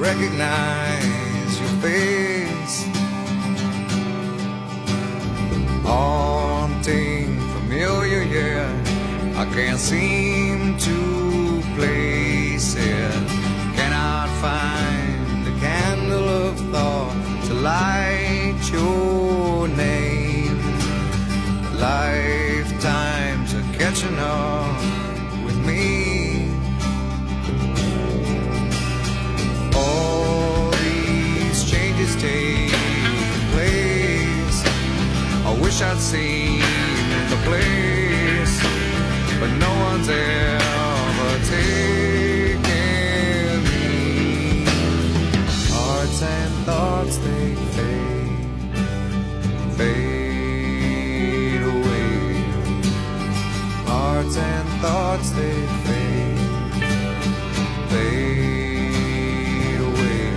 recognize your face. Haunting, familiar, yeah, I can't seem to place it. Cannot find a candle of thought to light your name. Lifetimes are catching up with me. All these changes take place. I wish I'd seen the place, but no one's ever taken me. Hearts and thoughts, they fade away. Hearts and thoughts, they fade away.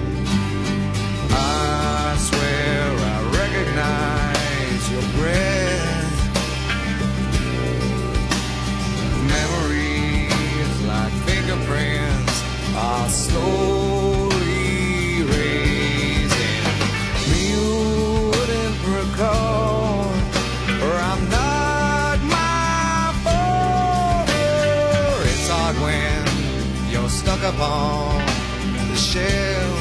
I swear I recognize your breath. Memories like fingerprints are slowly erasing. You wouldn't recall, or I'm not my father. It's hard when you're stuck upon the shelf.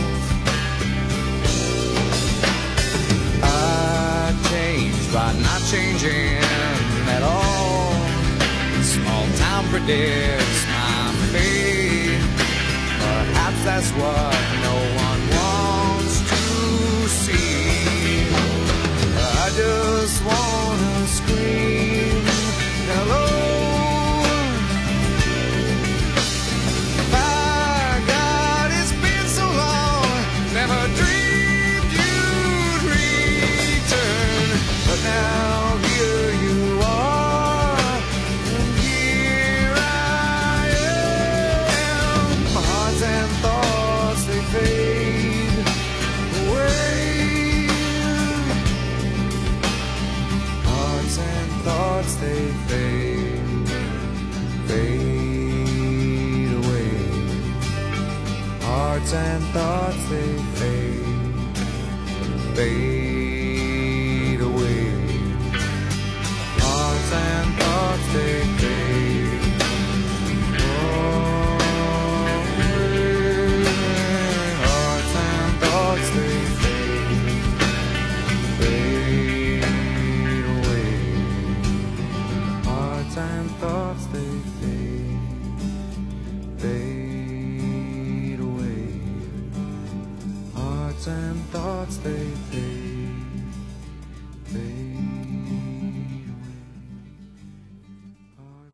I changed by not changing at all. Small town predicts my fate. Perhaps that's what no one wants to see. I just wanna scream hello. My God, it's been so long. Never dreamed you'd return, but now here you are, and here I am. My hearts and thoughts, they fade away. Hearts and thoughts, they fade away. Hearts and thoughts, they fade away. Hearts and thoughts, they fade away. Hearts and thoughts, they fade away. Hearts and thoughts, they fade away. Hearts and thoughts, they fade